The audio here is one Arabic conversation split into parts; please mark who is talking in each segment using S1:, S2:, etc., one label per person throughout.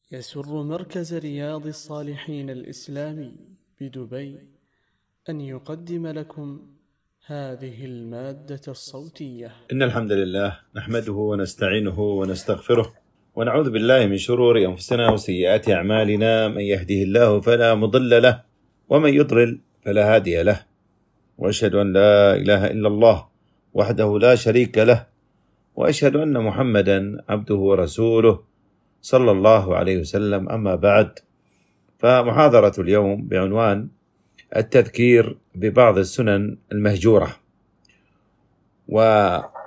S1: يسر مركز رياض الصالحين الإسلامي بدبي أن يقدم لكم هذه المادة الصوتية.
S2: إن الحمد لله نحمده ونستعينه ونستغفره ونعوذ بالله من شرور أنفسنا وسيئات أعمالنا، من يهده الله فلا مضل له ومن يضلل فلا هادي له، وأشهد أن لا إله إلا الله وحده لا شريك له، وأشهد أن محمدا عبده ورسوله صلى الله عليه وسلم. أما بعد، فمحاضرة اليوم بعنوان التذكير ببعض السنن المهجورة. ونحن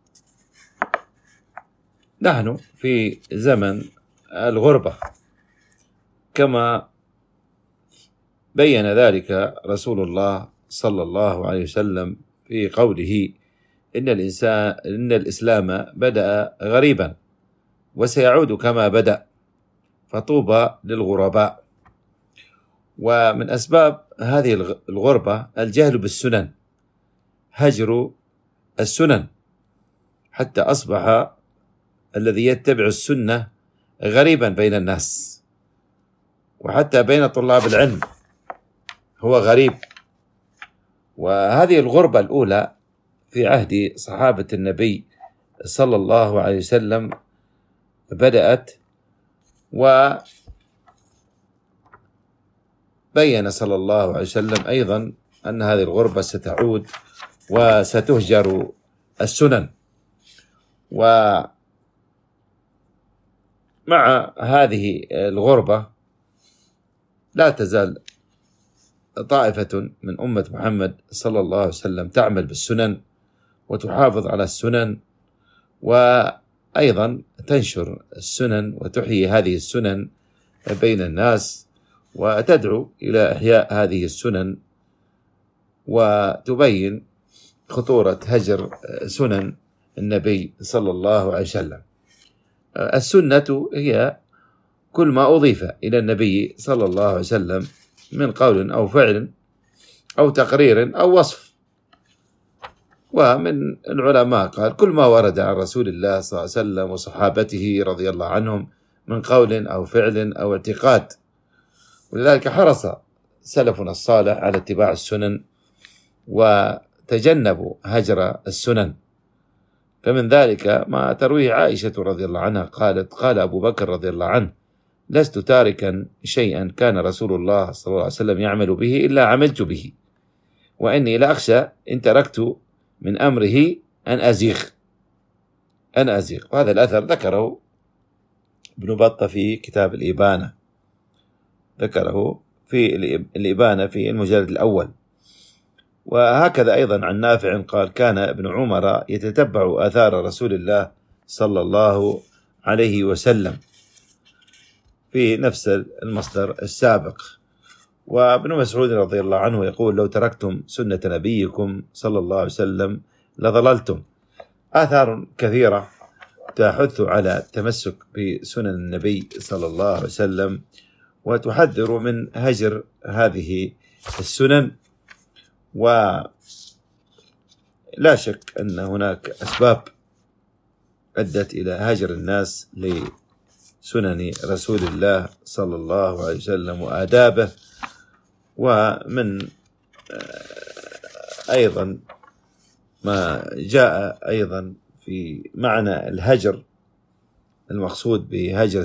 S2: في زمن الغربة كما بين ذلك رسول الله صلى الله عليه وسلم في قوله إن الإسلام بدأ غريبا وسيعود كما بدأ، فطوبى للغرباء. ومن أسباب هذه الغربة الجهل بالسنن، هجر السنن، حتى أصبح الذي يتبع السنة غريبا بين الناس، وحتى بين طلاب العلم هو غريب. وهذه الغربة الأولى في عهد صحابة النبي صلى الله عليه وسلم بدأت، وبين صلى الله عليه وسلم أيضا أن هذه الغربة ستعود وستهجر السنن. ومع هذه الغربة لا تزال طائفة من أمة محمد صلى الله عليه وسلم تعمل بالسنن وتحافظ على السنن، وأيضا تنشر السنن وتحيي هذه السنن بين الناس، وتدعو إلى إحياء هذه السنن، وتبين خطورة هجر سنن النبي صلى الله عليه وسلم. السنة هي كل ما أضيف إلى النبي صلى الله عليه وسلم من قول أو فعل أو تقرير أو وصف. ومن العلماء قال كل ما ورد عن رسول الله صلى الله عليه وسلم وصحابته رضي الله عنهم من قول أو فعل أو اعتقاد. ولذلك حرص سلفنا الصالح على اتباع السنن وتجنبوا هجر السنن. فمن ذلك ما ترويه عائشة رضي الله عنها قالت: قال أبو بكر رضي الله عنه: لست تاركا شيئا كان رسول الله صلى الله عليه وسلم يعمل به إلا عملت به، وإني لأخشى إن تركت من أمره أن أزيغ. وهذا الأثر ذكره ابن بطة في كتاب الإبانة، ذكره في الإبانة في المجلد الأول. وهكذا أيضا عن نافع قال: كان ابن عمر يتتبع آثار رسول الله صلى الله عليه وسلم، في نفس المصدر السابق. وابن مسعود رضي الله عنه يقول: لو تركتم سنة نبيكم صلى الله عليه وسلم لضللتم. آثار كثيرة تحث على التمسك بسنن النبي صلى الله عليه وسلم وتحذر من هجر هذه السنن. ولا شك أن هناك أسباب أدت إلى هجر الناس لسنن رسول الله صلى الله عليه وسلم وآدابه. ومن أيضا ما جاء أيضا في معنى الهجر المقصود بهجر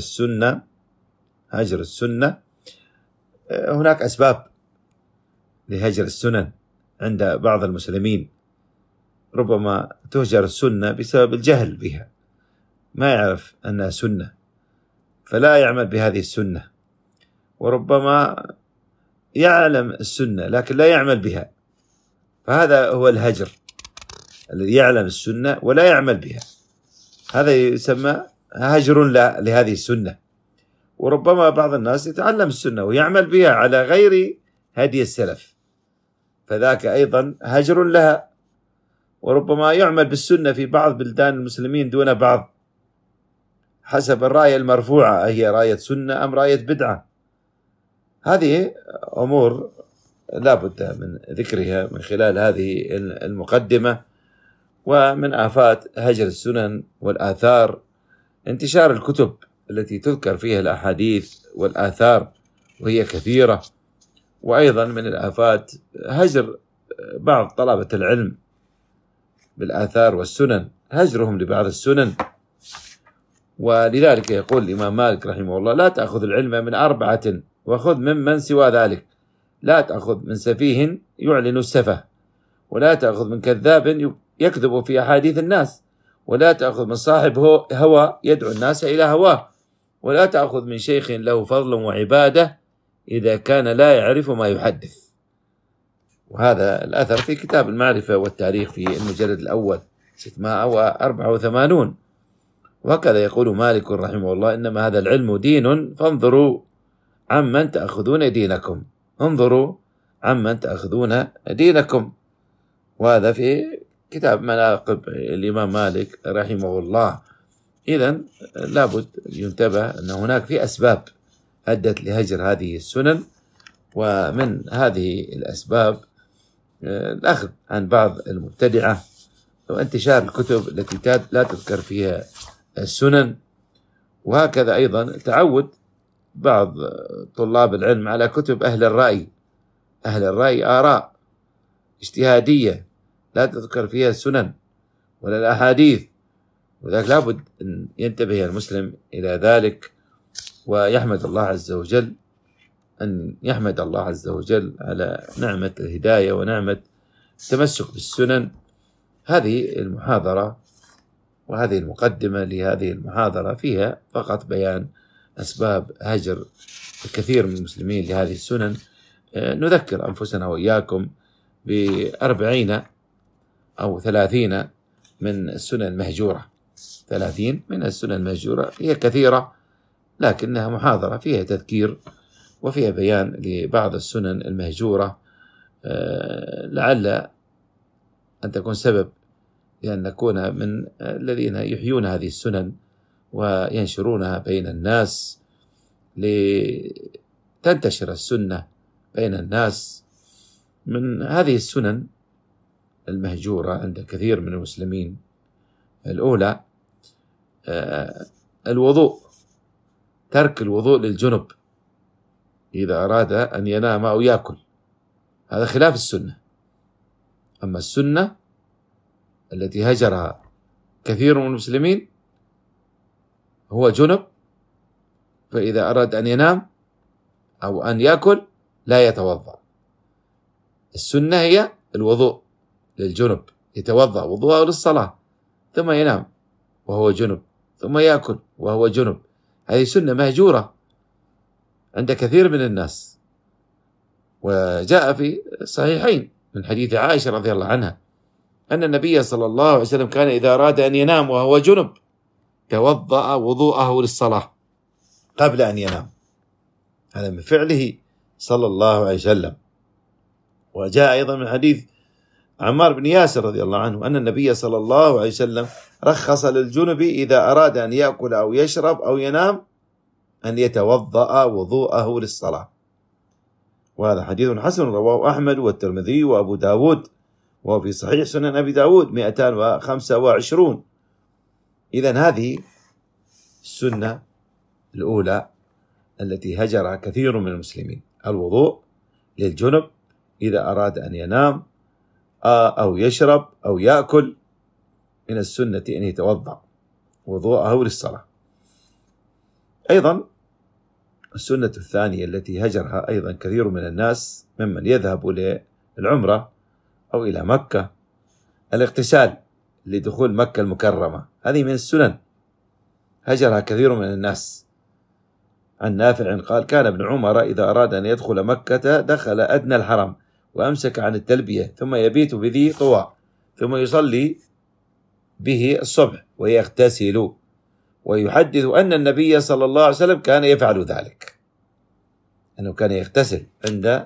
S2: السنة، هناك أسباب لهجر السنن عند بعض المسلمين. ربما تهجر السنة بسبب الجهل بها، ما يعرف أنها سنة فلا يعمل بهذه السنة، وربما يعلم السنة لكن لا يعمل بها، فهذا هو الهجر، الذي يعلم السنة ولا يعمل بها، هذا يسمى هجر لهذه السنة. وربما بعض الناس يتعلم السنة ويعمل بها على غير هدي السلف، فذاك أيضا هجر لها. وربما يعمل بالسنة في بعض بلدان المسلمين دون بعض، حسب الراية المرفوعة، هي راية سنة أم راية بدعة. هذه أمور لا بد من ذكرها من خلال هذه المقدمة. ومن آفات هجر السنن والآثار انتشار الكتب التي تذكر فيها الأحاديث والآثار وهي كثيرة. وأيضا من الآفات هجر بعض طلبة العلم بالآثار والسنن، هجرهم لبعض السنن. ولذلك يقول الإمام مالك رحمه الله: لا تأخذ العلم من 4 وخذ ممن سوى ذلك، لا تأخذ من سفيه يعلن السفه، ولا تأخذ من كذاب يكذب في أحاديث الناس، ولا تأخذ من صاحب هوى يدعو الناس إلى هواه، ولا تأخذ من شيخ له فضل وعبادة إذا كان لا يعرف ما يحدث. وهذا الأثر في كتاب المعرفة والتاريخ في المجلد الأول 684. وهكذا يقول مالك رحمه الله: إنما هذا العلم دين فانظروا عمن تأخذون دينكم، انظروا عمن تأخذون دينكم. وهذا في كتاب مناقب الإمام مالك رحمه الله. إذن لابد ينتبه أن هناك في أسباب أدت لهجر هذه السنن، ومن هذه الأسباب الأخذ عن بعض المبتدعة وانتشار الكتب التي لا تذكر فيها السنن، وهكذا أيضا تعود بعض طلاب العلم على كتب أهل الرأي. أهل الرأي آراء اجتهادية لا تذكر فيها السنن ولا الأحاديث، وذلك لابد أن ينتبه المسلم إلى ذلك، ويحمد الله عز وجل على نعمة الهداية ونعمة التمسك بالسنن. هذه المحاضرة وهذه المقدمة لهذه المحاضرة فيها فقط بيان أسباب هجر الكثير من المسلمين لهذه السنن. نذكر أنفسنا وإياكم ب40 أو 30 من السنن المهجورة. 30 من السنن المهجورة هي كثيرة، لكنها محاضرة فيها تذكير وفيها بيان لبعض السنن المهجورة، لعل أن تكون سبب لأن نكون من الذين يحيون هذه السنن وينشرونها بين الناس، لتنتشر السنة بين الناس. من هذه السنن المهجورة عند كثير من المسلمين: الأولى الوضوء، ترك الوضوء للجنب إذا أراد أن ينام أو يأكل، هذا خلاف السنة. أما السنة التي هجرها كثير من المسلمين هو جنب، فإذا أراد أن ينام أو أن يأكل لا يتوضأ. السنة هي الوضوء للجنب، يتوضأ وضوءه للصلاة ثم ينام وهو جنب، ثم يأكل وهو جنب. هذه سنة مهجورة عند كثير من الناس. وجاء في الصحيحين من حديث عائشة رضي الله عنها أن النبي صلى الله عليه وسلم كان إذا أراد أن ينام وهو جنب توضأ وضوءه للصلاة قبل أن ينام. هذا من فعله صلى الله عليه وسلم. وجاء أيضا من حديث عمار بن ياسر رضي الله عنه أن النبي صلى الله عليه وسلم رخص للجنب إذا أراد أن يأكل أو يشرب أو ينام أن يتوضأ وضوءه للصلاة. وهذا حديث حسن رواه أحمد والترمذي وأبو داود، وهو في صحيح سنن أبي داود 225. إذن هذه السنة الأولى التي هجرها كثير من المسلمين: الوضوء للجنب إذا أراد أن ينام أو يشرب أو يأكل. من السنة أن يتوضأ وضوءه للصلاة. أيضا السنة الثانية التي هجرها أيضا كثير من الناس ممن يذهب للعمرة أو إلى مكة: الاغتسال لدخول مكة المكرمة. هذه من السنن هجرها كثير من الناس. عن نافع قال: كان ابن عمر إذا أراد أن يدخل مكة دخل أدنى الحرم وأمسك عن التلبية، ثم يبيت بذي طوى، ثم يصلي به الصبح ويغتسل، ويحدث أن النبي صلى الله عليه وسلم كان يفعل ذلك، أنه كان يغتسل عند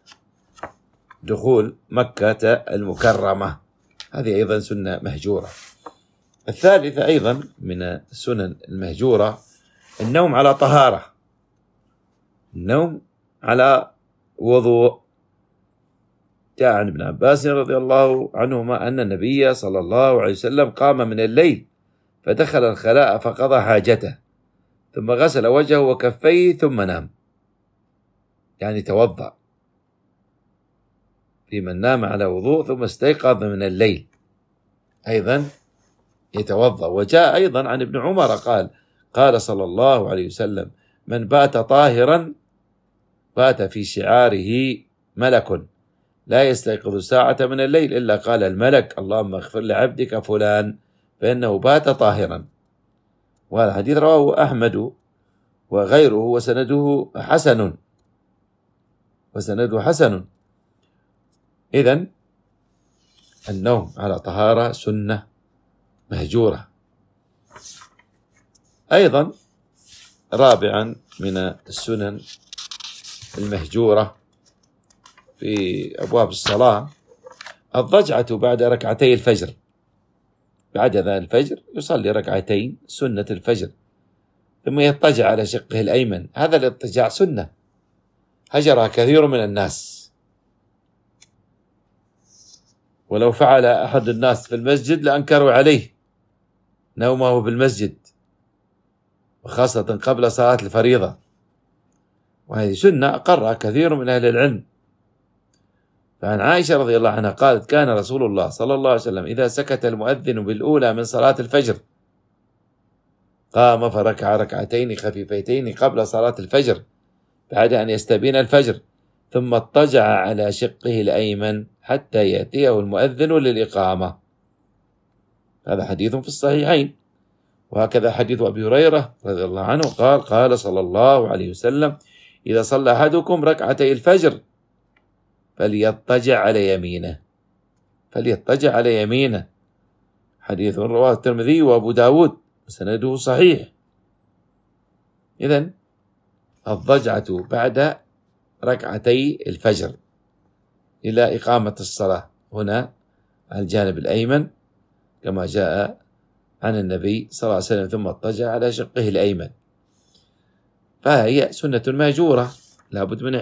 S2: دخول مكة المكرمة. هذه أيضا سنة مهجورة. الثالثة أيضا من السنن المهجورة: النوم على طهارة، النوم على وضوء. جاء عن ابن عباس رضي الله عنهما أن النبي صلى الله عليه وسلم قام من الليل فدخل الخلاء فقضى حاجته، ثم غسل وجهه وكفيه ثم نام، يعني توضأ. في من نام على وضوء ثم استيقظ من الليل أيضا يتوضأ. وجاء أيضا عن ابن عمر قال صلى الله عليه وسلم: من بات طاهرا بات في شعاره ملك لا يستيقظ ساعة من الليل إلا قال الملك: اللهم اغفر لعبدك فلان فإنه بات طاهرا. وهذا الحديث رواه أحمد وغيره وسنده حسن. إذن النوم على طهارة سنة مهجورة. أيضا رابعا من السنن المهجورة في أبواب الصلاة الضجعة بعد ركعتي الفجر. بعد أذان الفجر يصلي ركعتين سنة الفجر ثم يضطجع على شقه الأيمن. هذا الاضطجاع سنة هجرها كثير من الناس، ولو فعل أحد الناس في المسجد لأنكروا عليه نومه بالمسجد، وخاصة قبل صلاة الفريضة. وهذه سنة أقرها كثير من أهل العلم. فعن عائشة رضي الله عنها قالت: كان رسول الله صلى الله عليه وسلم إذا سكت المؤذن بالأولى من صلاة الفجر قام فركع ركعتين خفيفتين قبل صلاة الفجر بعد أن يستبين الفجر، ثم اضطجع على شقه الأيمن حتى يأتيه المؤذن للإقامة. هذا حديث في الصحيحين. وهكذا حديث أبي هريرة رضي الله عنه قال صلى الله عليه وسلم: إذا صلى أحدكم ركعتي الفجر فليضطجع على يمينه. حديث رواه الترمذي وأبو داود وسنده صحيح. إذن الضجعة بعد ركعتي الفجر إلى إقامة الصلاة هنا على الجانب الأيمن كما جاء عن النبي صلى الله عليه وسلم: ثم اضطجع على شقه الأيمن. فهي سنة مهجورة لابد من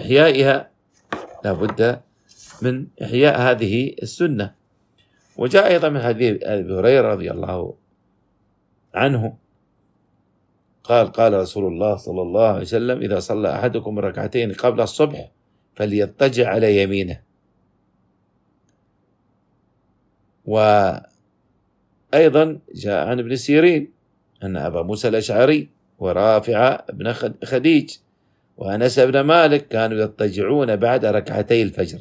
S2: إحياء هذه السنة. وجاء أيضا من حديث أبي هريرة رضي الله عنه قال رسول الله صلى الله عليه وسلم: إذا صلى أحدكم ركعتين قبل الصبح فليضطجع على يمينه. وأيضا جاء عن ابن سيرين أن أبا موسى الأشعري ورافع بن خديج وأنس بن مالك كانوا يضطجعون بعد ركعتي الفجر.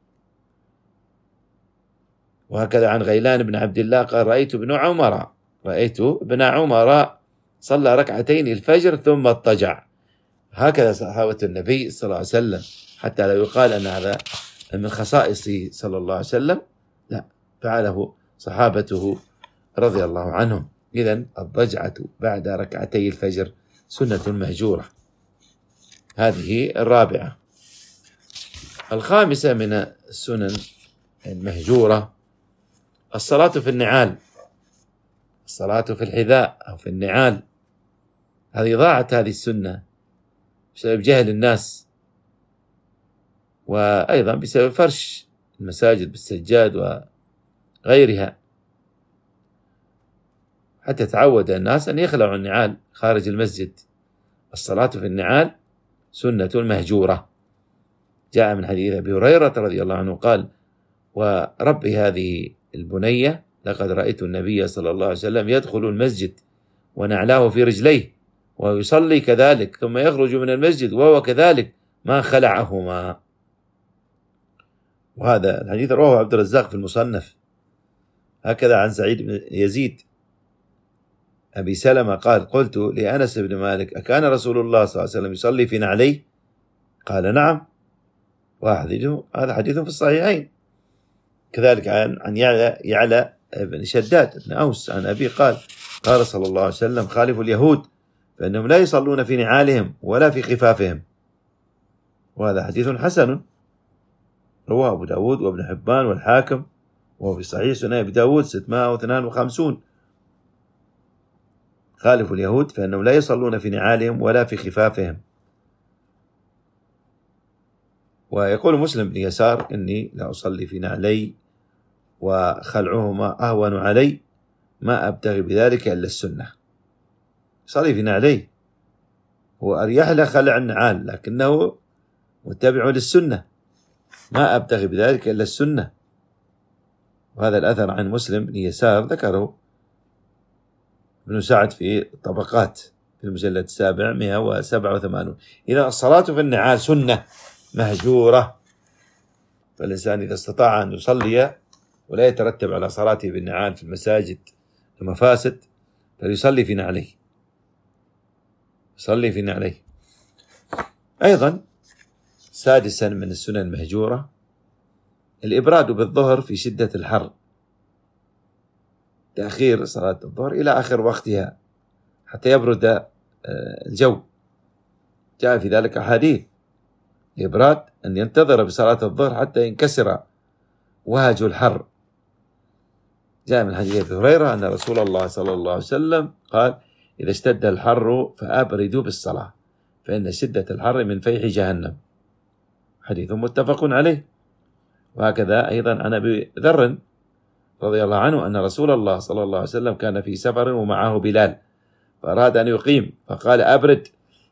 S2: وهكذا عن غيلان بن عبد الله قال: رأيت ابن عمر صلى ركعتين الفجر ثم اضطجع. هكذا صحابة النبي صلى الله عليه وسلم، حتى لا يقال أن هذا من خصائصه صلى الله عليه وسلم، لا، فعله صحابته رضي الله عنهم. إذن الضجعة بعد ركعتي الفجر سنة مهجورة. هذه الرابعة. الخامسة من السنن المهجورة الصلاة في النعال، الصلاة في الحذاء أو في النعال. هذه ضاعت هذه السنة بسبب جهل الناس، وأيضا بسبب فرش المساجد بالسجاد وغيرها، حتى تعود الناس أن يخلعوا النعال خارج المسجد. الصلاة في النعال سنة مهجورة. جاء من حديث أبي هريرة رضي الله عنه قال: ورب هذه البنية لقد رأيت النبي صلى الله عليه وسلم يدخل المسجد ونعلاه في رجليه ويصلي كذلك ثم يخرج من المسجد وهو كذلك ما خلعهما. وهذا الحديث رواه عبد الرزاق في المصنف. هكذا عن سعيد بن يزيد أبي سلمة قال: قلت لأنس بن مالك: أكان رسول الله صلى الله عليه وسلم يصلي في نعليه؟ قال: نعم. هذا حديث في الصحيحين. كذلك عن يعلى بن شداد بن أوس عن أبي قال: قال صلى الله عليه وسلم: خالفوا اليهود فإنهم لا يصلون في نعالهم ولا في خفافهم. وهذا حديث حسن رواه أبو داود وابن حبان والحاكم، وهو في صحيح سنن أبي داود 652. خالفوا اليهود فإنهم لا يصلون في نعالهم ولا في خفافهم. ويقول مسلم بن يسار: إني لا أصلي في نعلي وخلعهما أهون علي، ما أبتغي بذلك إلا السنة. صلي في نعلي هو أريح له خلع النعال، لكنه متبع للسنة، ما أبتغي بذلك إلا السنة. وهذا الأثر عن مسلم بن يسار ذكره ابن سعد في الطبقات في المجلد 787. إذا الصلاة في النعال سنة مهجورة، فالإنسان إذا استطاع أن يصلي ولا يترتب على صلاته بالنعال في المساجد مفاسد فليصلي في نعليه، يصلي في نعليه. أيضا سادسا من السنن المهجورة الإبراد بالظهر في شدة الحر، تأخير صلاة الظهر إلى آخر وقتها حتى يبرد الجو. جاء في ذلك أحاديث الإبراد أن ينتظر بصلاة الظهر حتى ينكسر وهج الحر. جاء من حديث أبي هريرة أن رسول الله صلى الله عليه وسلم قال: إذا اشتد الحر فأبردوا بالصلاة فإن شدة الحر من فيح جهنم. حديث متفق عليه. وهكذا أيضا عن أبي ذر رضي الله عنه أن رسول الله صلى الله عليه وسلم كان في سفر ومعه بلال فأراد أن يقيم فقال: أبرد.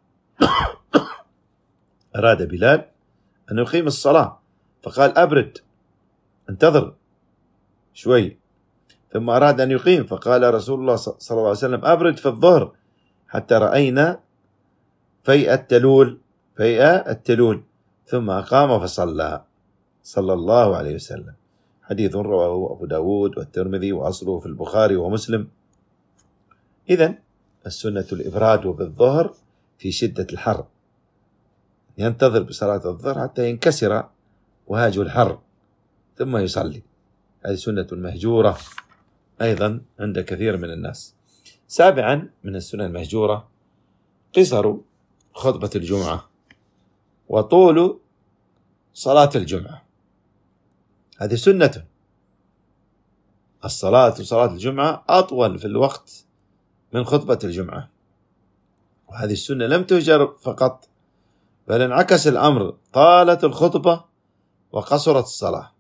S2: أراد بلال أن يقيم الصلاة فقال: أبرد، انتظر شوي. ثم أراد أن يقيم فقال رسول الله صلى الله عليه وسلم: أبرد في الظهر حتى رأينا فيء التلول. ثم أقام فصلى صلى الله عليه وسلم. حديث رواه أبو داود والترمذي وأصله في البخاري ومسلم. إذن السنة الإبراد بالظهر في شدة الحر، ينتظر بصلاة الظهر حتى ينكسر وهاج الحر ثم يصلي. هذه سنة مهجورة أيضا عند كثير من الناس. سابعا من السنة المهجورة قصر خطبة الجمعة وطول صلاة الجمعة. هذه سنة. صلاة الجمعة أطول في الوقت من خطبة الجمعة، وهذه السنة لم تهجر فقط بل انعكس الأمر، طالت الخطبة وقصرت الصلاة،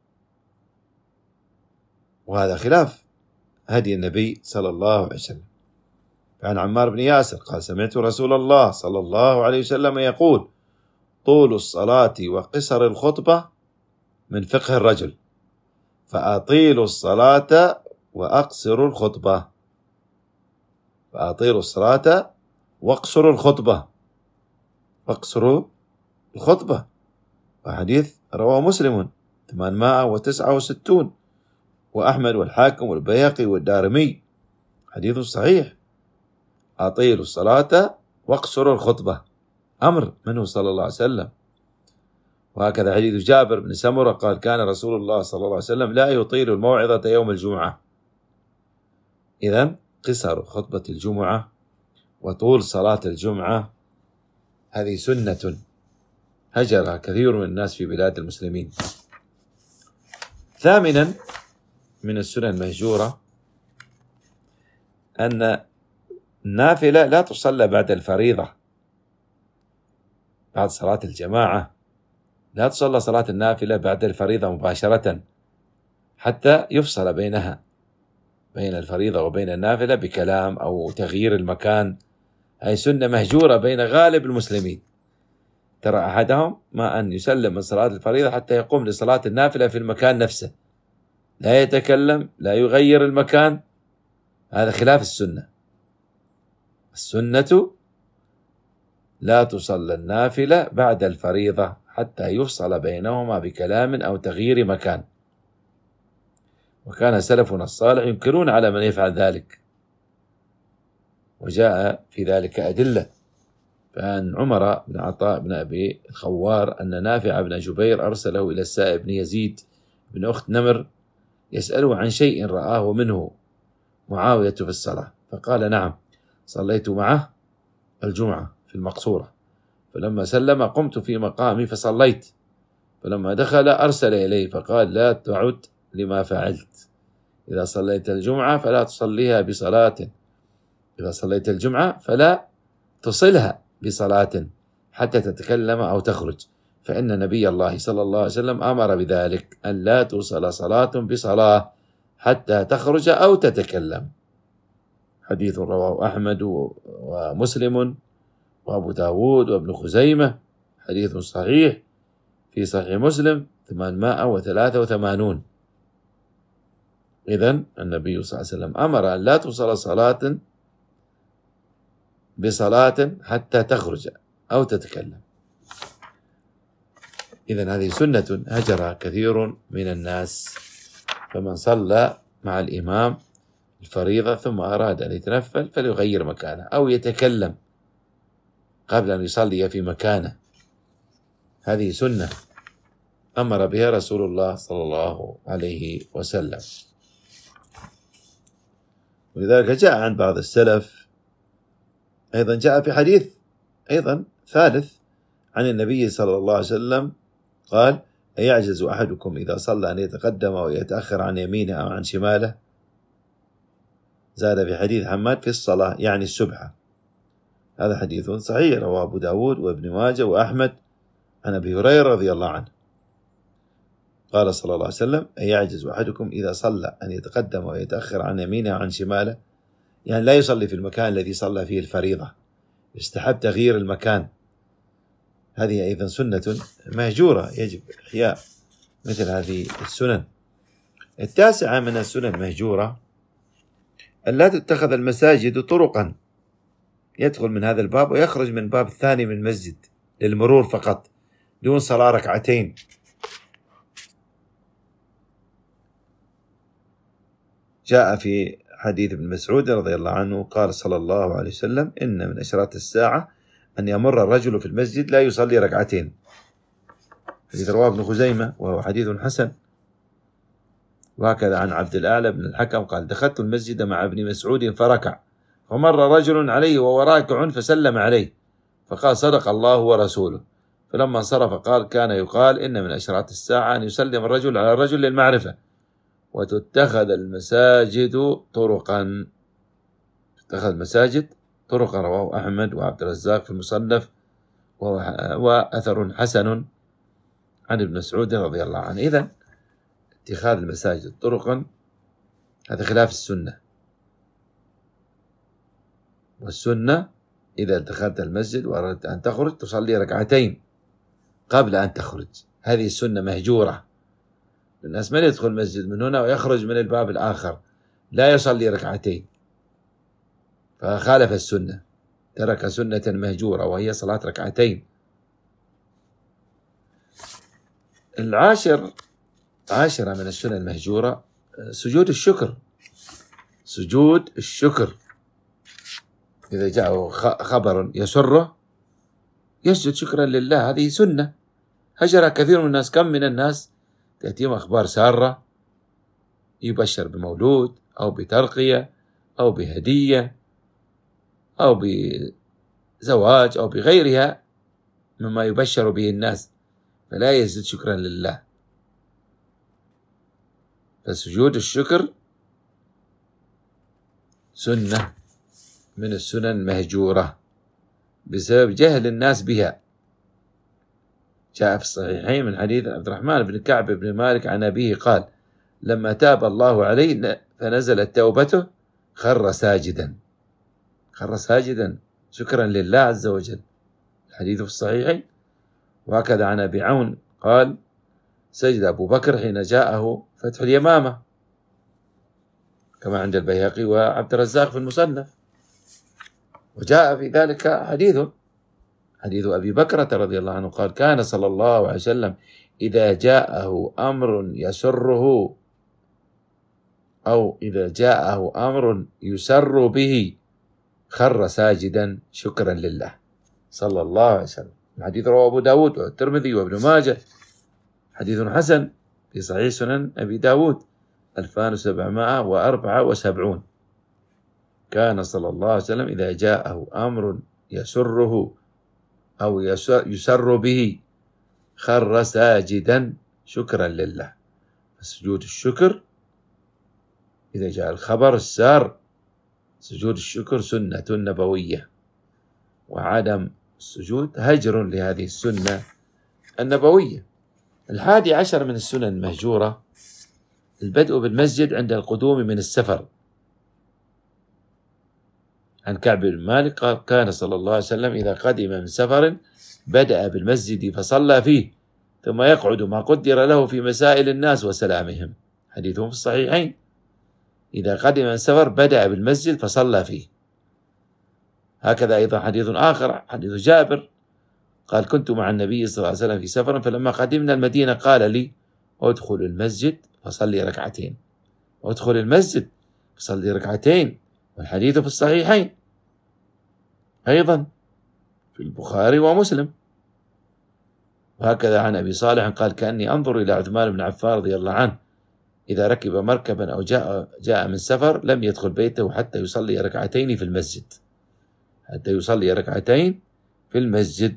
S2: وهذا خلاف هدي النبي صلى الله عليه وسلم. فعن عمار بن ياسر قال: سمعت رسول الله صلى الله عليه وسلم يقول: طول الصلاة وقصر الخطبة من فقه الرجل، فأطيلوا الصلاة وأقصروا الخطبة. فأطيلوا الصلاة واقصروا الخطبة، واقصروا الخطبة. وحديث رواه مسلم 869 وأحمد والحاكم والبيهقي والدارمي، حديث صحيح. أطيلوا الصلاة واقصروا الخطبة، أمر منه صلى الله عليه وسلم. وهكذا حديث جابر بن سمرة قال: كان رسول الله صلى الله عليه وسلم لا يطيل الموعظة يوم الجمعة. إذن قصر خطبة الجمعة وطول صلاة الجمعة هذه سنة هجرها كثير من الناس في بلاد المسلمين. ثامنا من السنن المهجورة أن النافلة لا تصلى بعد الفريضة، بعد صلاة الجماعة لا تصلى صلاة النافلة بعد الفريضة مباشرة حتى يفصل بين الفريضة وبين النافلة بكلام أو تغيير المكان. هذه سنة مهجورة بين غالب المسلمين. ترى أحدهم ما أن يسلم من صلاة الفريضة حتى يقوم لصلاة النافلة في المكان نفسه، لا يتكلم، لا يغير المكان. هذا خلاف السنة. السنة لا تصلى النافلة بعد الفريضة حتى يفصل بينهما بكلام أو تغيير مكان. وكان سلفنا الصالح ينكرون على من يفعل ذلك، وجاء في ذلك أدلة. فعن عمر بن عطاء بن أبي الخوار أن نافع بن جبير أرسله إلى السائب بن يزيد بن أخت نمر يسأله عن شيء رآه منه معاوية في الصلاة، فقال: نعم، صليت معه الجمعة في المقصورة، فلما سلم قمت في مقامي فصليت، فلما دخل أرسل إليه فقال: لا تعد لما فعلت، إذا صليت الجمعة فلا تصليها بصلاة، إذا صليت الجمعة فلا تصلها بصلاة حتى تتكلم أو تخرج، فإن نبي الله صلى الله عليه وسلم أمر بذلك، أن لا توصل صلاة بصلاة حتى تخرج أو تتكلم. حديث رواه أحمد ومسلم وأبو داود وابن خزيمة، حديث صحيح في صحيح مسلم 883. إذن النبي صلى الله عليه وسلم أمر أن لا توصل صلاة بصلاة حتى تخرج أو تتكلم. إذن هذه سنة هجرها كثير من الناس. فمن صلى مع الإمام الفريضة ثم أراد أن يتنفل فليغير مكانه أو يتكلم قبل أن يصلي في مكانه. هذه سنة أمر بها رسول الله صلى الله عليه وسلم. ولذلك جاء عن بعض السلف أيضا، جاء في حديث أيضا ثالث عن النبي صلى الله عليه وسلم قال: أيعجز أحدكم إذا صلى أن يتقدم ويتأخر عن يمينه أو عن شماله؟ زاد في حديث حماد في الصلاة يعني السبحة. هذا حديث صحيح رواه أبو داود وابن ماجه وأحمد عن أبي هريرة رضي الله عنه قال صلى الله عليه وسلم: أيعجز أحدكم إذا صلى أن يتقدم ويتأخر عن يمينه أو عن شماله، يعني لا يصلي في المكان الذي صلى فيه الفريضة، يستحب تغيير المكان. هذه أيضا سنة مهجورة يجب إحياء مثل هذه السنن. التاسعة من السنن المهجورة أن لا تتخذ المساجد طرقا يدخل من هذا الباب ويخرج من الباب الثاني من المسجد للمرور فقط دون صلاة ركعتين. جاء في حديث ابن مسعود رضي الله عنه قال صلى الله عليه وسلم: إن من أشراط الساعة أن يمر الرجل في المسجد لا يصلي ركعتين. حديث رواه ابن خزيمة وهو حديث حسن. وهكذا عن عبد الأعلى بن الحكم قال: دخلت المسجد مع ابن مسعود فركع، فمر رجل عليه وهو راكع فسلم عليه فقال: صدق الله ورسوله. فلما انصرف قال: كان يقال إن من أشراط الساعة أن يسلم الرجل على الرجل للمعرفة وتتخذ المساجد طرقا. تتخذ المساجد طرقا. رواه أحمد وعبد الرزاق في المصنف وأثر حسن عن ابن مسعود رضي الله عنه. إذن اتخاذ المساجد طرقا هذا خلاف السنة. والسنة إذا دخلت المسجد وأردت أن تخرج تصلي ركعتين قبل أن تخرج. هذه السنة مهجورة. الناس من يدخل المسجد من هنا ويخرج من الباب الآخر لا يصلي ركعتين، فخالف السنة، ترك سنة مهجورة وهي صلاة ركعتين. عاشرة من السنة المهجورة سجود الشكر. سجود الشكر إذا جاءه خبر يسره يسجد شكرا لله. هذه سنة هجر كثير من الناس. كم من الناس تأتيهم أخبار سارة، يبشر بمولود أو بترقية أو بهدية أو بزواج أو بغيرها مما يبشر به الناس، فلا يسجد شكرا لله. فسجود الشكر سنة من السنن المهجورة بسبب جهل الناس بها. جاء في الصحيحين من حديث عبد الرحمن بن كعب بن مالك عن أبيه قال: لما تاب الله عليه فنزلت توبته خر ساجدا. خر ساجدا شكرا لله عز وجل. الحديث في الصحيحين. وهكذا عن أبي عون قال: سجد أبو بكر حين جاءه فتح اليمامة، كما عند البيهقي وعبد الرزاق في المصنف. وجاء في ذلك حديث أبي بكرة رضي الله عنه قال: كان صلى الله عليه وسلم إذا جاءه أمر يسره أو إذا جاءه أمر يسر به خر ساجدا شكرا لله صلى الله عليه وسلم. الحديث رواه أبو داود والترمذي وابن ماجه، حديث حسن في صحيح سنن أبي داود 2774. كان صلى الله عليه وسلم إذا جاءه أمر يسره أو يسر به خر ساجدا شكرا لله. سجود الشكر إذا جاء الخبر السار، سجود الشكر سنة نبوية، وعدم السجود هجر لهذه السنة النبوية. 11 من السنن المهجورة البدء بالمسجد عند القدوم من السفر. عن كعب بن مالك قال كان صلى الله عليه وسلم إذا قدم من سفر بدأ بالمسجد فصلى فيه ثم يقعد ما قدر له في مسائل الناس وسلامهم. حديثهم في الصحيحين. إذا قدم من سفر بدأ بالمسجد فصلى فيه. هكذا أيضا حديث آخر حديث جابر قال كنت مع النبي صلى الله عليه وسلم في سفر فلما قدمنا المدينة قال لي ادخل المسجد فصلي ركعتين. ادخل المسجد فصلي ركعتين. والحديث في الصحيحين أيضا في البخاري ومسلم. وهكذا عن أبي صالح قال كأني أنظر إلى عثمان بن عفان رضي الله عنه إذا ركب مركبا أو جاء من سفر لم يدخل بيته حتى يصلي ركعتين في المسجد. حتى يصلي ركعتين في المسجد.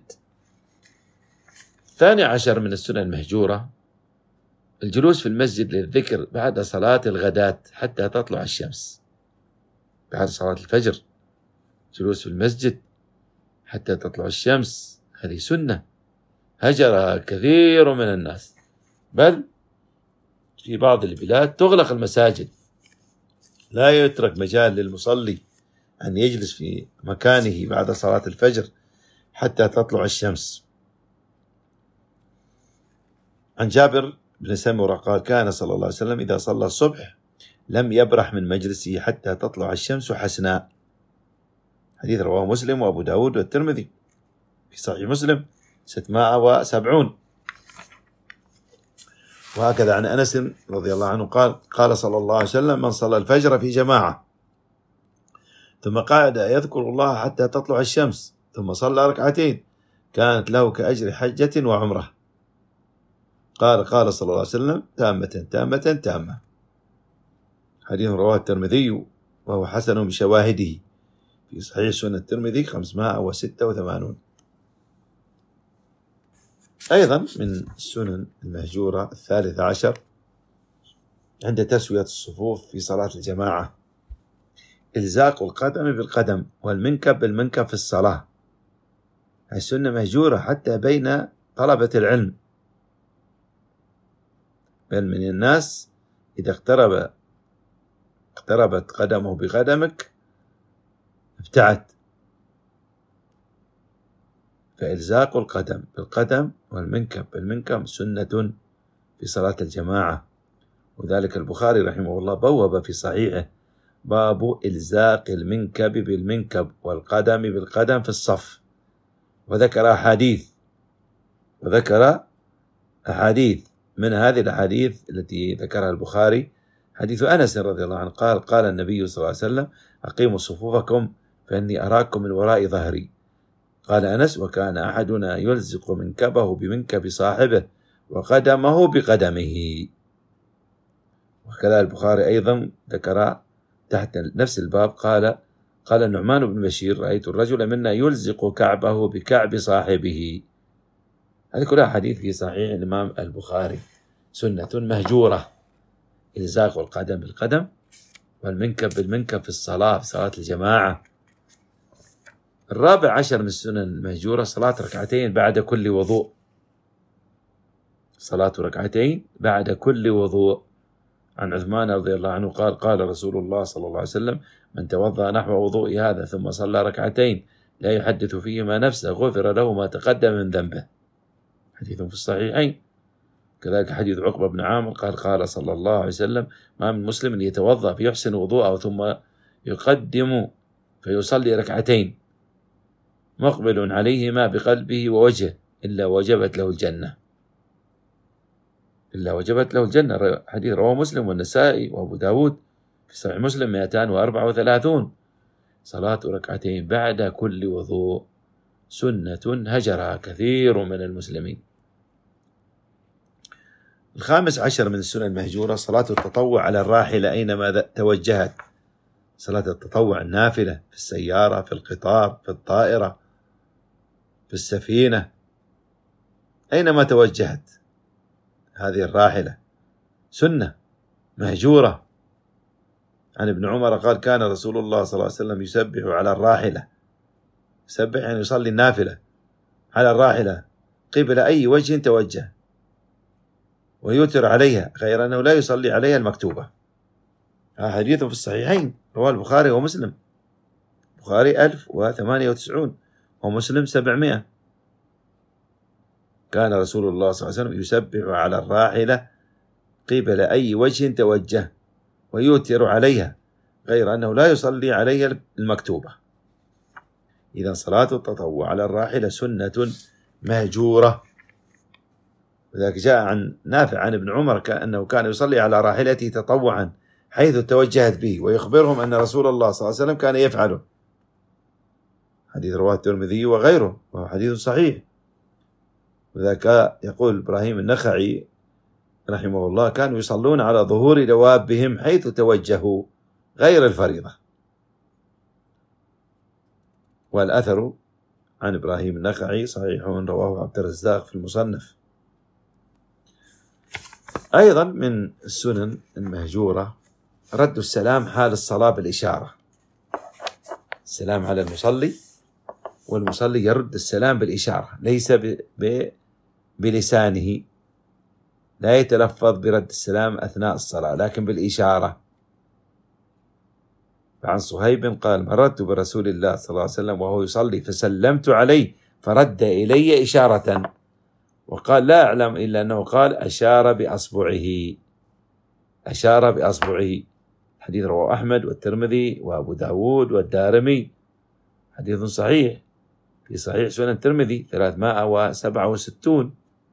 S2: 12 من السنن المهجورة الجلوس في المسجد للذكر بعد صلاة الغداة حتى تطلع الشمس. بعد صلاة الفجر جلوس في المسجد حتى تطلع الشمس، هذه سنة هجرها كثير من الناس، بل في بعض البلاد تغلق المساجد، لا يترك مجال للمصلي أن يجلس في مكانه بعد صلاة الفجر حتى تطلع الشمس. عن جابر بن سمرة قال كان صلى الله عليه وسلم إذا صلى الصبح لم يبرح من مجلسه حتى تطلع الشمس حسناء. حديث رواه مسلم وأبو داود والترمذي في صحيح مسلم 670. وهكذا عن أنس رضي الله عنه قال صلى الله عليه وسلم من صلى الفجر في جماعة ثم قعد يذكر الله حتى تطلع الشمس ثم صلى ركعتين كانت له كأجر حجة وعمرة. قال صلى الله عليه وسلم تامة تامة تامة. حديث رواه الترمذي وهو حسن بشواهده في صحيح سنن الترمذي 586. أيضا من السنن المهجورة 13 عند تسوية الصفوف في صلاة الجماعة إلزاق القدم بالقدم والمنكب بالمنكب في الصلاة. السنة مهجورة حتى بين طلبة العلم، بل من الناس إذا اقتربت قدمه بقدمك ابتعد. فإلزاق القدم بالقدم والمنكب بالمنكب سنة في صلاة الجماعة. وذلك البخاري رحمه الله بوب في صحيحه باب إلزاق المنكب بالمنكب والقدم بالقدم في الصف، وذكر أحاديث من هذه الأحاديث التي ذكرها البخاري حديث أنس رضي الله عنه قال النبي صلى الله عليه وسلم أقيموا صفوفكم فإني أراكم من وراء ظهري. قال أنس وكان أحدنا يلزق منكبه بمنكب صاحبه وقدمه بقدمه. وكذا البخاري أيضا ذكر تحت نفس الباب قال النعمان بن بشير رأيت الرجل منا يلزق كعبه بكعب صاحبه. هذه كلها حديث في صحيح الإمام البخاري. سنة مهجورة إلزاق القدم بالقدم والمنكب بالمنكب في الصلاة في صلاة الجماعة. 14 من السنن المهجورة صلاة ركعتين بعد كل وضوء. صلاة ركعتين بعد كل وضوء. عن عثمان رضي الله عنه قال رسول الله صلى الله عليه وسلم من توضأ نحو وضوء هذا ثم صلى ركعتين لا يحدث فيهما نفسه غفر له ما تقدم من ذنبه. حديث في الصحيحين. كذلك حديث عقبة بن عامر قال صلى الله عليه وسلم ما من مسلم يتوضأ فيحسن وضوءه ثم يقدم فيصلي ركعتين مقبل عليهما بقلبه ووجهه إلا وجبت له الجنة. حديث رواه مسلم والنسائي وأبو داود في صحيح مسلم 234. صلاة ركعتين بعد كل وضوء سنة هجرها كثير من المسلمين. 15 من السنن المهجورة صلاة التطوع على الراحلة أينما توجهت. صلاة التطوع النافلة في السيارة في القطار في الطائرة في السفينة أينما توجهت هذه الراحلة سنة مهجورة. عن ابن عمر قال كان رسول الله صلى الله عليه وسلم يسبح على الراحلة. يسبح يعني يصلي النافلة على الراحلة قبل أي وجه توجه ويوتر عليها غير أنه لا يصلي عليها المكتوبة. حديث في الصحيحين رواه البخاري ومسلم. البخاري 1098 ومسلم 700. كان رسول الله صلى الله عليه وسلم يسبح على الراحلة قبل أي وجه توجه ويوتر عليها، غير أنه لا يصلي عليها المكتوبة. إذا صلاة التطوع على الراحلة سنة مهجورة. وذلك جاء عن نافع عن ابن عمر أنه كان يصلي على راحلته تطوعا حيث توجهت به، ويخبرهم أن رسول الله صلى الله عليه وسلم كان يفعله. حديث رواه الترمذي وغيره، وهو حديث صحيح. وذلك يقول إبراهيم النخعي رحمه الله: كانوا يصلون على ظهور دوابهم حيث توجهوا غير الفريضة. والأثر عن إبراهيم النخعي صحيح، رواه عبد الرزاق في المصنف. أيضا من السنن المهجورة رد السلام حال الصلاة بالإشارة. السلام على المصلي، والمصلي يرد السلام بالإشارة، ليس بلسانه، لا يتلفظ برد السلام أثناء الصلاة، لكن بالإشارة. فعن صهيب قال: مررت برسول الله صلى الله عليه وسلم وهو يصلي فسلمت عليه فرد إلي إشارة، وقال: لا أعلم إلا أنه قال أشار بأصبعه. أشار بأصبعه. حديث رواه أحمد والترمذي وأبو داود والدارمي، حديث صحيح في صحيح سنن الترمذي 367.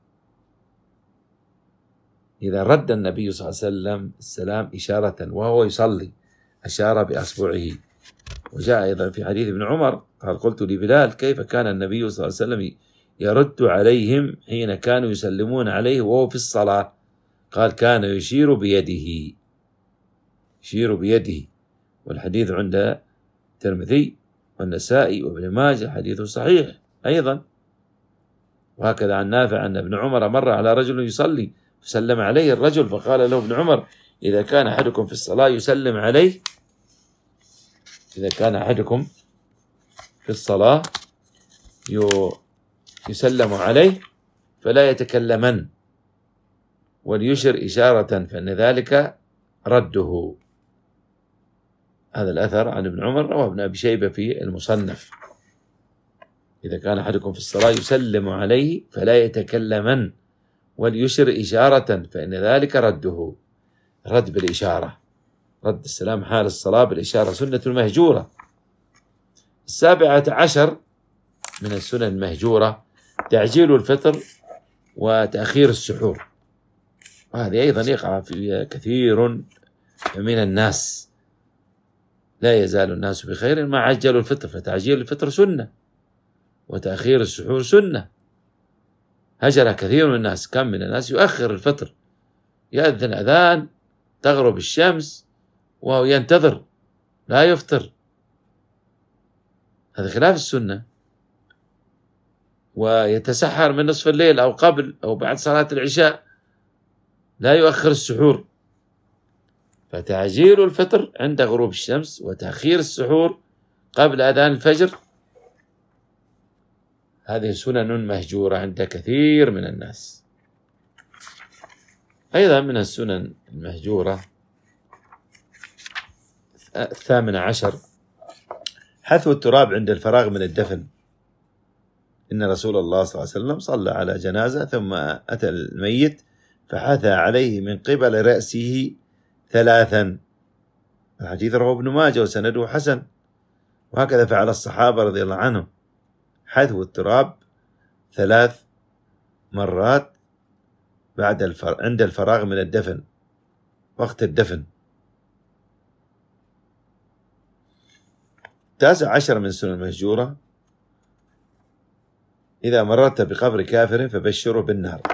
S2: إذا رد النبي صلى الله عليه وسلم السلام إشارة وهو يصلي أشار بأصبعه. وجاء أيضا في حديث ابن عمر قال: قلت لبلال: كيف كان النبي صلى الله عليه وسلم يرد عليهم حين كانوا يسلمون عليه وهو في الصلاة؟ قال: كان يشير بيده. يشير بيده. والحديث عند الترمذي والنسائي وابن ماجه، حديث صحيح أيضا. وهكذا عن نافع أن ابن عمر مر على رجل يصلي فسلم عليه الرجل، فقال له ابن عمر: إذا كان أحدكم في الصلاة يسلم عليه، إذا كان أحدكم في الصلاة يسلم عليه فلا يتكلمن وليشر إشارة فإن ذلك رده. هذا الأثر عن ابن عمر، رواه ابن أبي شيبة في المصنف. إذا كان أحدكم في الصلاة يسلم عليه فلا يتكلمن وليشر إشارة فإن ذلك رده. رد بالإشارة، رد السلام حال الصلاة بالإشارة سنة مهجورة. 17 من السنن المهجورة تعجيل الفطر وتأخير السحور. وهذه أيضا يقع في كثير من الناس. لا يزال الناس بخير ما عجلوا الفطر، فتعجيل الفطر سنة وتأخير السحور سنة. هجر كثير من الناس. كم من الناس يؤخر الفطر، يأذن أذان تغرب الشمس وهو ينتظر لا يفطر، هذا خلاف السنة. ويتسحر من نصف الليل أو قبل أو بعد صلاة العشاء، لا يؤخر السحور. فتعجيل الفطر عند غروب الشمس وتأخير السحور قبل أذان الفجر، هذه سنن مهجورة عند كثير من الناس. أيضا من السنن المهجورة 18 حثو التراب عند الفراغ من الدفن. إن رسول الله صلى الله عليه وسلم صلى على جنازة ثم أتى الميت فحثى عليه من قبل رأسه 3. الحديث رواه ابن ماجه وسنده حسن. وهكذا فعل الصحابة رضي الله عنهم، حثو التراب 3 مرات عند الفراغ من الدفن، وقت الدفن. 19 من السنن المهجورة إذا مررت بقبر كافر فبشره بالنار.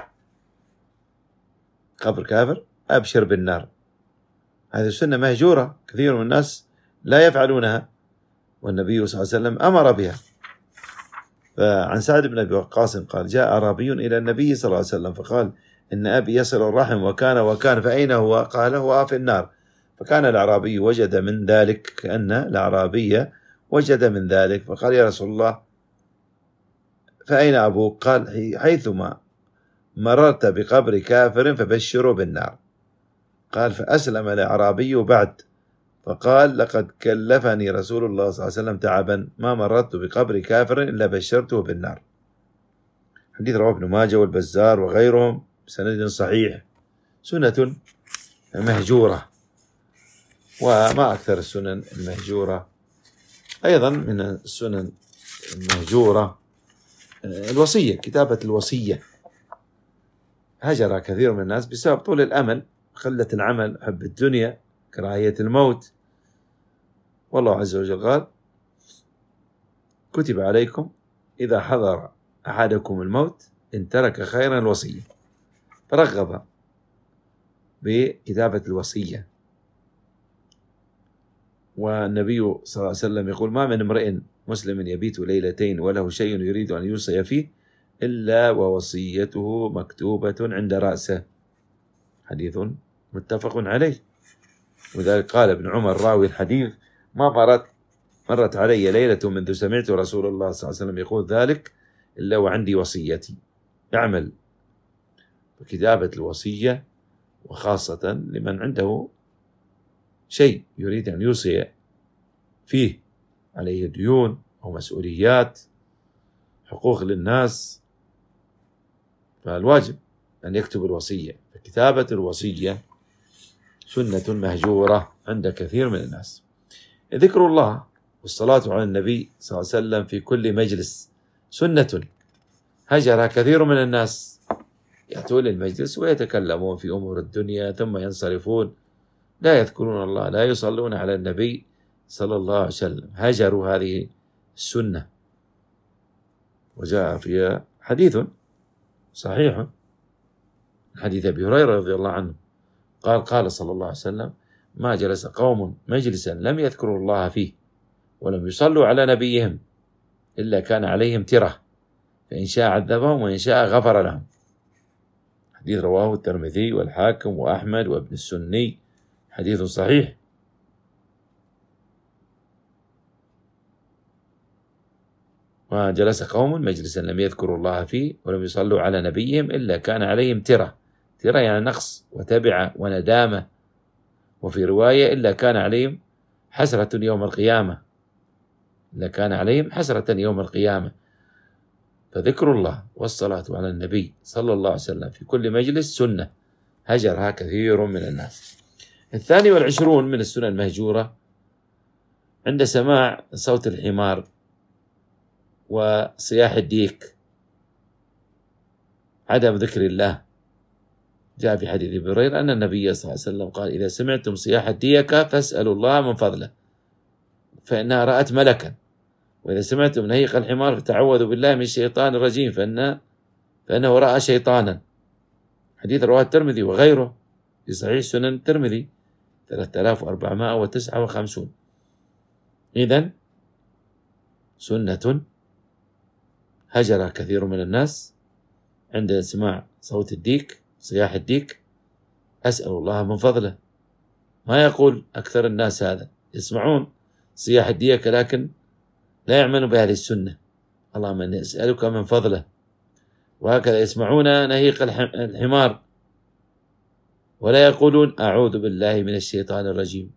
S2: قبر كافر أبشر بالنار، هذه سنة مهجورة، كثير من الناس لا يفعلونها، والنبي صلى الله عليه وسلم أمر بها. فعن سعد بن أبي وقاص قال: جاء أعرابي إلى النبي صلى الله عليه وسلم فقال: إن أبي يصل الرحم وكان فأين هو؟ قال: هو في النار. فكان الأعرابي وجد من ذلك، كأن الأعرابي وجد من ذلك، فقال: يا رسول الله فأين أبوك؟ قال: حيثما مررت بقبر كافر فبشروا بالنار. قال: فأسلم الأعرابي بعد، فقال: لقد كلفني رسول الله صلى الله عليه وسلم تعبا ما مررت بقبر كافر إلا بشرته بالنار. حديث رواه ابن ماجه والبزار وغيرهم بسند صحيح. سنة مهجورة، وما أكثر السنن المهجورة. أيضا من السنن المهجورة الوصية، كتابة الوصية. هجر كثير من الناس بسبب طول الأمل، قلة العمل، حب الدنيا، كراهية الموت. والله عز وجل قال: كتب عليكم إذا حضر أحدكم الموت إن ترك خيرا الوصية، فرغب بكتابة الوصية. والنبي صلى الله عليه وسلم يقول: ما من امرئ مسلم يبيت ليلتين وله شيء يريد أن يوصي فيه إلا ووصيته مكتوبة عند رأسه. حديث متفق عليه. وذلك قال ابن عمر راوي الحديث: ما مرت علي ليلة منذ سمعت رسول الله صلى الله عليه وسلم يقول ذلك إلا وعندي وصيتي. اعمل بكتابة الوصية، وخاصة لمن عنده شيء يريد أن يوصي فيه، عليه ديون أو مسؤوليات، حقوق للناس، فالواجب أن يكتب الوصية. فكتابة الوصية سنة مهجورة عند كثير من الناس. ذكر الله والصلاة على النبي صلى الله عليه وسلم في كل مجلس سنة هجرها كثير من الناس، يأتون للمجلس ويتكلمون في أمور الدنيا ثم ينصرفون، لا يذكرون الله، لا يصلون على النبي صلى الله عليه وسلم. هجروا هذه السنة. وجاء فيها حديث صحيح، حديث أبي هريرة رضي الله عنه قال صلى الله عليه وسلم: ما جلس قوم مجلسا لم يذكروا الله فيه ولم يصلوا على نبيهم إلا كان عليهم ترة، فإن شاء عذبهم وإن شاء غفر لهم. حديث رواه الترمذي والحاكم وأحمد وابن السني، حديث صحيح. ما جلس قوم مجلسا لم يذكروا الله فيه ولم يصلوا على نبيهم إلا كان عليهم ترة يعني نقص وتبعة وندامة. وفي رواية: إلا كان عليهم حسرة يوم القيامة، إلا كان عليهم حسرة يوم القيامة. فذكر الله والصلاة على النبي صلى الله عليه وسلم في كل مجلس سنة هجرها كثير من الناس. 22 من السنن المهجورة عند سماع صوت الحمار وصياح الديك عدم ذكر الله. جاء في حديث أبي هريرة أن النبي صلى الله عليه وسلم قال: إذا سمعتم صياح الديك فاسألوا الله من فضله فإنها رأت ملكا، وإذا سمعتم نهيق الحمار فتعوذوا بالله من الشيطان الرجيم فإنه رأى شيطانا. حديث رواه الترمذي وغيره في صحيح سنن الترمذي 3459. إذن سنة هجر كثير من الناس عند سماع صوت الديك، صياح الديك. أسأل الله من فضله. ما يقول أكثر الناس هذا، يسمعون صياح الديك لكن لا يعملون بهذه السنة. اللهم إني أسألك من فضله. وهكذا يسمعون نهيق الحمار ولا يقولون أعوذ بالله من الشيطان الرجيم.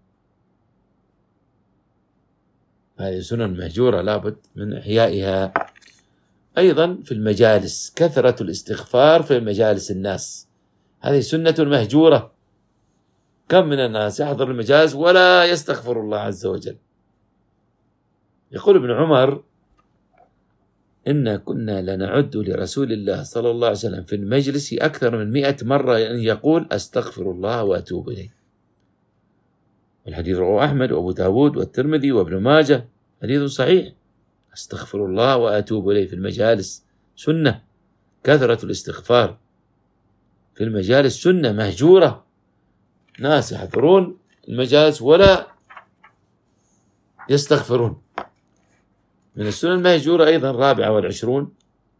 S2: هذه سنن مهجورة لابد من إحيائها. أيضا في المجالس كثرة الاستغفار في مجالس الناس، هذه سنة مهجورة. كم من الناس يحضر المجالس ولا يستغفر الله عز وجل. يقول ابن عمر: إنا كنا لنعد لرسول الله صلى الله عليه وسلم في المجلس أكثر من 100 مرة أن يقول أستغفر الله وأتوب إليه. الحديث رواه أحمد وأبو داود والترمذي وابن ماجه، حديث صحيح. أستغفر الله وأتوب إليه في المجالس سنة. كثرة الاستغفار في المجالس سنة مهجورة. ناس يحضرون المجالس ولا يستغفرون. من السنن المهجورة أيضا 24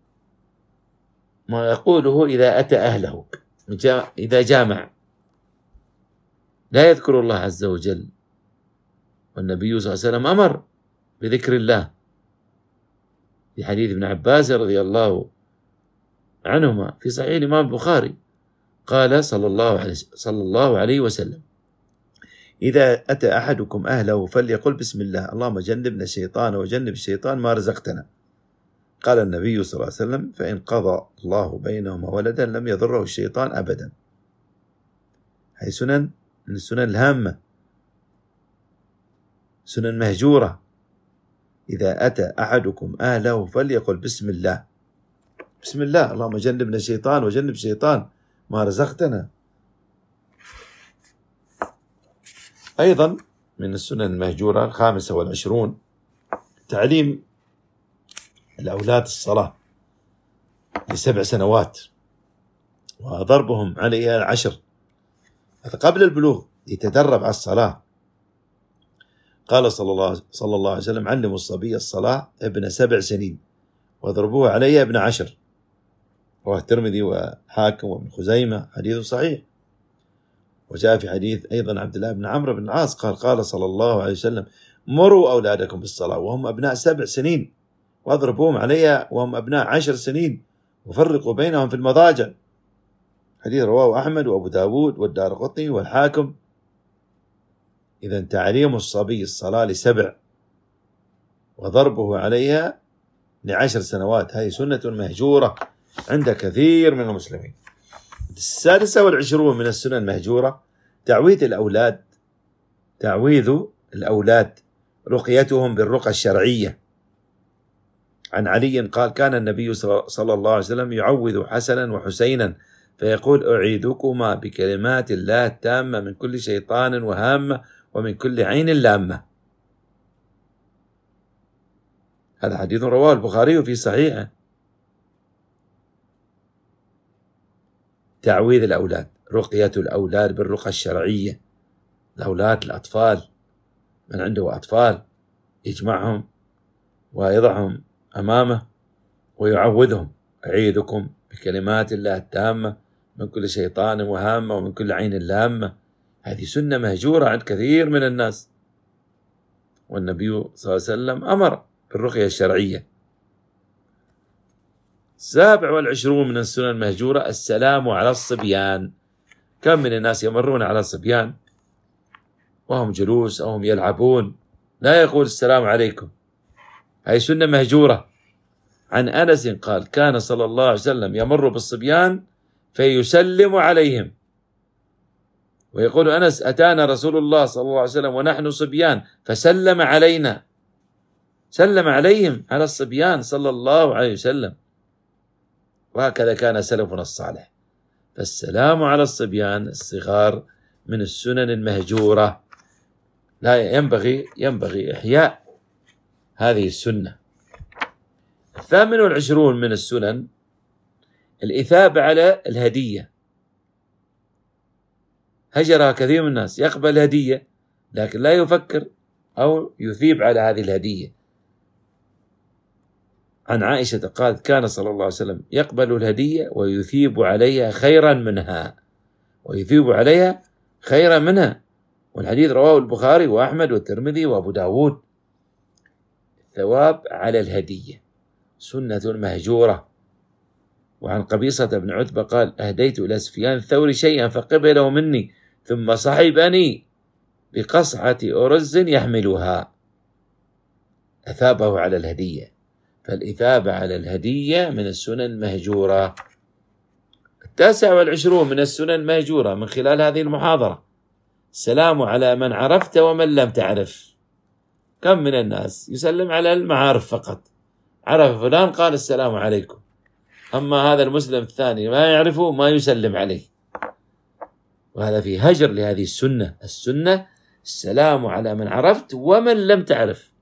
S2: ما يقوله إذا أتى أهله، إذا جامع لا يذكر الله عز وجل. والنبي صلى الله عليه وسلم أمر بذكر الله في حديث ابن عباس رضي الله عنهما في صحيح الإمام البخاري، قال صلى الله عليه وسلم: إذا أتى أحدكم أهله فليقل بسم الله اللهم جنبنا الشيطان وجنب الشيطان ما رزقتنا. قال النبي صلى الله عليه وسلم فإن قضى الله بينهما ولدا لم يضره الشيطان أبدا. هذه سنن من السنن الهامة، سنن مهجورة. إذا أتى أحدكم أهله فليقل بسم الله، بسم الله اللهم جنبنا الشيطان وجنب الشيطان ما رزقتنا. أيضا من السنن المهجورة 25 تعليم الأولاد الصلاة ل7 سنوات وضربهم عليها 10. هذا قبل البلوغ يتدرب على الصلاة. قال صلى الله عليه وسلم علموا الصبي الصلاة ابن 7 سنين واضربوه عليها ابن 10. رواه الترمذي وحاكم وابن خزيمة، حديث صحيح. وجاء في حديث أيضا عبد الله بن عمرو بن العاص قال صلى الله عليه وسلم مروا أولادكم بالصلاة وهم أبناء 7 سنين واضربوهم عليها وهم أبناء 10 سنين وفرقوا بينهم في المضاجع. حديث رواه أحمد وأبو داود والدارقطني والحاكم. إذا تعليم الصبي الصلاة ل7 وضربه عليها ل10 سنوات هذه سنة مهجورة عند كثير من المسلمين. 26 من السنن المهجورة تعويذ الأولاد رقيتهم بالرقى الشرعية. عن علي قال كان النبي صلى الله عليه وسلم يعوذ حسنا وحسينا فيقول أعيذكما بكلمات الله التامة من كل شيطان وهامة ومن كل عين لامة. هذا حديث رواه البخاري في صحيحه. تعويذ الأولاد، رقية الأولاد بالرقى الشرعية. الأولاد الأطفال، من عنده أطفال يجمعهم ويضعهم أمامه ويعوذهم أعيذكم بكلمات الله التامة من كل شيطان وهامة ومن كل عين لامة. هذه سنة مهجورة عند كثير من الناس، والنبي صلى الله عليه وسلم أمر بالرقية الشرعية. 27 من السنن المهجورة السلام على الصبيان. كم من الناس يمرون على الصبيان وهم جلوس أو هم يلعبون لا يقول السلام عليكم، هذه سنة مهجورة. عن أنس قال كان صلى الله عليه وسلم يمر بالصبيان فيسلم عليهم، ويقول أنس أتانا رسول الله صلى الله عليه وسلم ونحن صبيان فسلم علينا، سلم عليهم على الصبيان صلى الله عليه وسلم. وهكذا كان سلفنا الصالح. فالسلام على الصبيان الصغار من السنن المهجورة، لا ينبغي إحياء هذه السنة. 28 من السنن الإثابة على الهدية. هجرها كثير من الناس، يقبل هدية لكن لا يفكر أو يثيب على هذه الهدية. عن عائشة قالت كان صلى الله عليه وسلم يقبل الهدية ويثيب عليها خيرا منها، والحديث رواه البخاري وأحمد والترمذي وأبو داود. الثواب على الهدية سنة مهجورة. وعن قبيصة بن عتبة قال أهديت إلى سفيان الثوري شيئا فقبله مني ثم صحبني بقصعة أرز يحملها، أثابه على الهدية. فالإثابة على الهدية من السنن المهجورة. 29 من السنن المهجورة من خلال هذه المحاضرة السلام على من عرفت ومن لم تعرف. كم من الناس يسلم على المعارف فقط، عرف فلان قال السلام عليكم، أما هذا المسلم الثاني ما يعرفه ما يسلم عليه، وهذا في هجر لهذه السنة. السنة السلام على من عرفت ومن لم تعرف.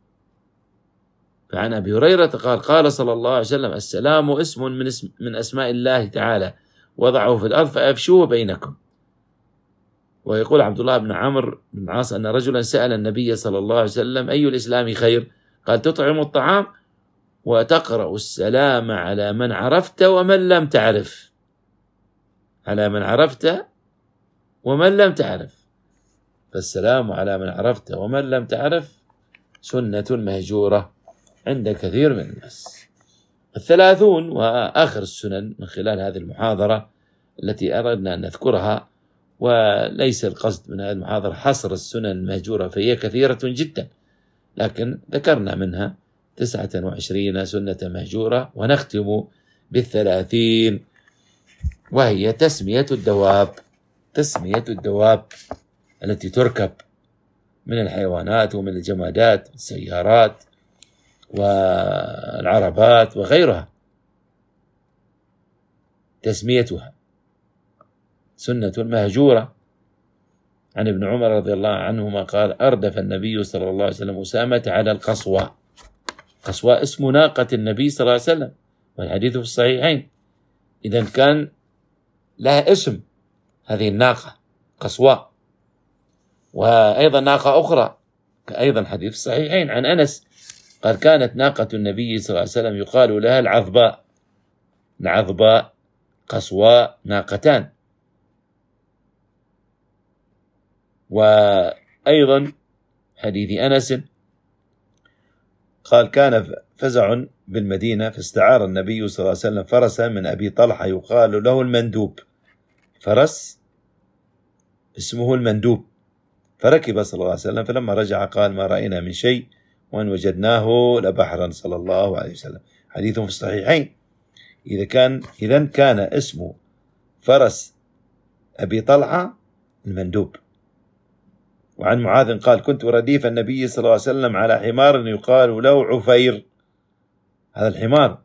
S2: فعن أبي هريرة قال قال صلى الله عليه وسلم السلام اسم من أسماء الله تعالى وضعه في الأرض فأفشوه بينكم. ويقول عبد الله بن عمرو بن العاص أن رجلا سأل النبي صلى الله عليه وسلم أي الإسلام خير؟ قال تطعم الطعام وتقرأ السلام على من عرفت ومن لم تعرف. على من عرفت ومن لم تعرف، فالسلام على من عرفت ومن لم تعرف سنة مهجورة عند كثير من الناس. 30 وآخر السنن من خلال هذه المحاضرة التي أردنا أن نذكرها وليس القصد من هذه المحاضرة حصر السنن المهجورة، فهي كثيرة جدا، لكن ذكرنا منها 29 سنة مهجورة، ونختم ب30، وهي تسمية الدواب التي تركب من الحيوانات ومن الجمادات، السيارات والعربات وغيرها، تسميتها سنة مهجورة. عن ابن عمر رضي الله عنهما قال: أردف النبي صلى الله عليه وسلم أسامة على القصواء. قصواء اسم ناقة النبي صلى الله عليه وسلم، والحديث في الصحيحين، إذا كان لها اسم هذه الناقة قصواء. وأيضا ناقة أخرى أيضا حديث الصحيحين عن أنس قال: كانت ناقة النبي صلى الله عليه وسلم يقال لها العظباء، قصواء، ناقتان. وأيضا حديث أنس قال: كان فزع بالمدينة فاستعار النبي صلى الله عليه وسلم فرسا من أبي طلحة يقال له المندوب، فرس اسمه المندوب، فركب صلى الله عليه وسلم، فلما رجع قال: ما رأينا من شيء وأن وجدناه لبحرا، صلى الله عليه وسلم. حديث في الصحيحين. إذا كان اسم فرس أبي طلحة المندوب. وعن معاذ قال: كنت رديف النبي صلى الله عليه وسلم على حمار يقال له عفير، هذا الحمار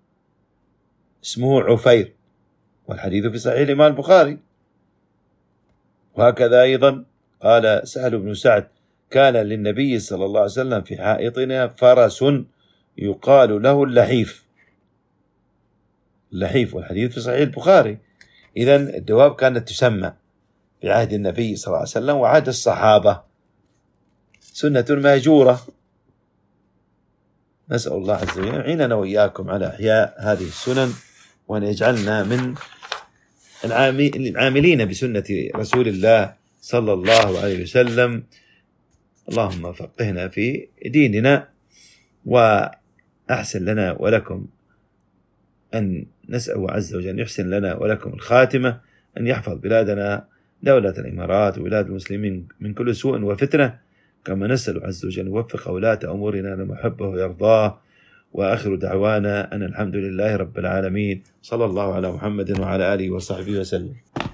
S2: اسمه عفير، والحديث في صحيح الإمام البخاري. وهكذا أيضا قال سهل بن سعد: كان للنبي صلى الله عليه وسلم في حائطنا فرس يقال له اللحيف، والحديث في صحيح البخاري. إذا الدواب كانت تسمى في عهد النبي صلى الله عليه وسلم وعهد الصحابة، سنة مهجورة. نسأل الله عز وجل يعيننا وإياكم على إحياء هذه السنن، وأن يجعلنا من العاملين بسنة رسول الله صلى الله عليه وسلم. اللهم فقهنا في ديننا، وأحسن لنا ولكم أن نسأل عز وجل أن يحسن لنا ولكم الخاتمة، أن يحفظ بلادنا دولة الإمارات وبلاد المسلمين من كل سوء وفتنة، كما نسأل عز وجل يوفق ولاة أمورنا لما يحبه ويرضاه. وآخر دعوانا أن الحمد لله رب العالمين، صلى الله على محمد وعلى آله وصحبه وسلم.